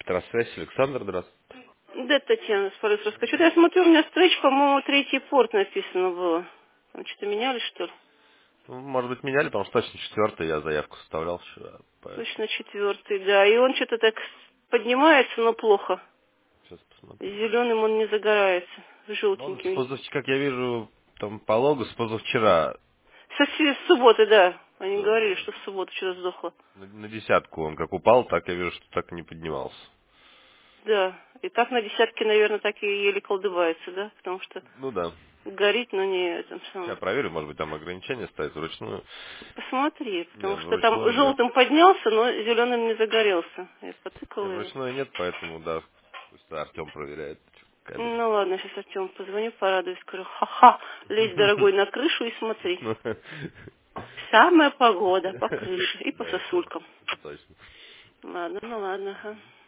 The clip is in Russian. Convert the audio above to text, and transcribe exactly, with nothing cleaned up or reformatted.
Трансвязь, Александр, здравствуйте. Да, Татьяна, с Полесовской. Что-то я смотрю, у меня строчка, по-моему, третий порт написано было. Там что-то меняли, что ли? Ну, может быть, меняли, потому что точно четвертый я заявку составлял вчера, Точно поэтому четвертый, да. И он что-то так поднимается, но плохо. сейчас посмотрю. Зеленым он не загорается, Ну, он с желтеньким. позавчера, как я вижу, там по логу с позавчера, Со с с субботы, да. Они да, говорили, да, что в субботу что-то сдохло. на, на десятку он как упал, так я вижу, что так и не поднимался. Да. И так на десятке, наверное, так и еле колдыбается, да? Потому что Ну да. горит, но не этом Сейчас самым. проверю, может быть, там ограничение стоит вручную. Посмотри, потому Нет, что там вручную нет. желтым поднялся, но зеленым не загорелся. Я потыкала Нет, его. вручную нет, поэтому, да, пусть Артем проверяет кабель. Ну ладно, сейчас Артему позвоню, порадуюсь, скажу, ха-ха, лезь, дорогой, на крышу и смотри. Ну, Самая погода по крыше и по да, это сосулькам. это точно. Ладно, ну ладно, ага.